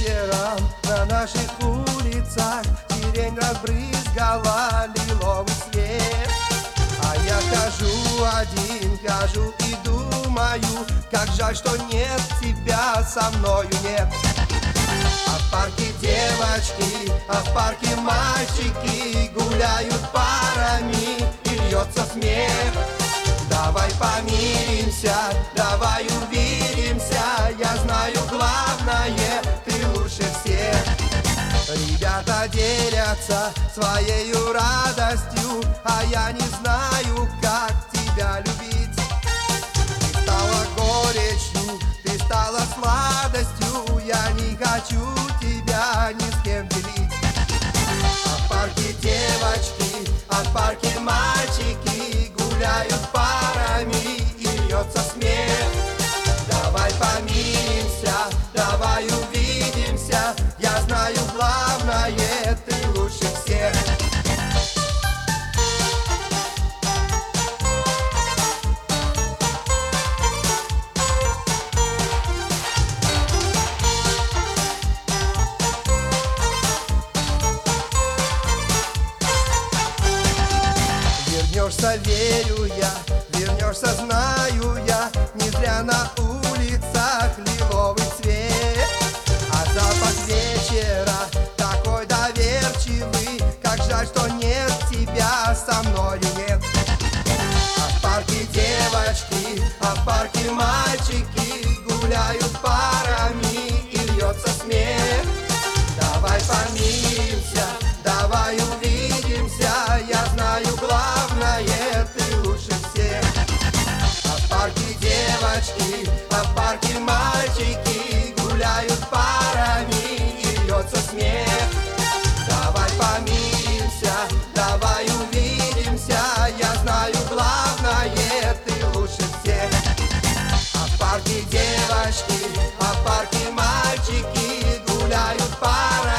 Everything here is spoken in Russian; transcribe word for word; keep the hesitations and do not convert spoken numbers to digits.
вечером на наших улицах сирень разбрызгала лиловый свет. А я хожу один, хожу и думаю, как жаль, что нет тебя, со мною нет. А в парке девочки, а в парке мальчики гуляют парами, и льется смех. Давай помиримся, давай увидимся, я знаю главное, ты лучше всех. Ребята делятся своею радостью, а я не знаю, как тебя любить. Ты стала горечью, ты стала сладостью, я не хочу тебя ни с кем делить. А в парке девочки, а в парке мальчики гуляют парами, и льется смех. Давай помиримся, давай увидимся, я знаю главное, ты лучше всех. Вернешься, верю я, вернешься, знаю я, не зря на улицах лиловый цвет. А запах вечера такой доверчивый, как жаль, что нет тебя, со мною нет. А в парке девочки, а в парке мальчики гуляют парами, и льется смех. Давай помиримся, давай увидимся, я знаю главное, ты лучше всех. А в парке девочки, а в парке мальчики гуляют парами, и льется смех. Давай помиримся, давай увидимся, я знаю главное, ты лучше всех. А в парке девочки, а в парке мальчики гуляют парами,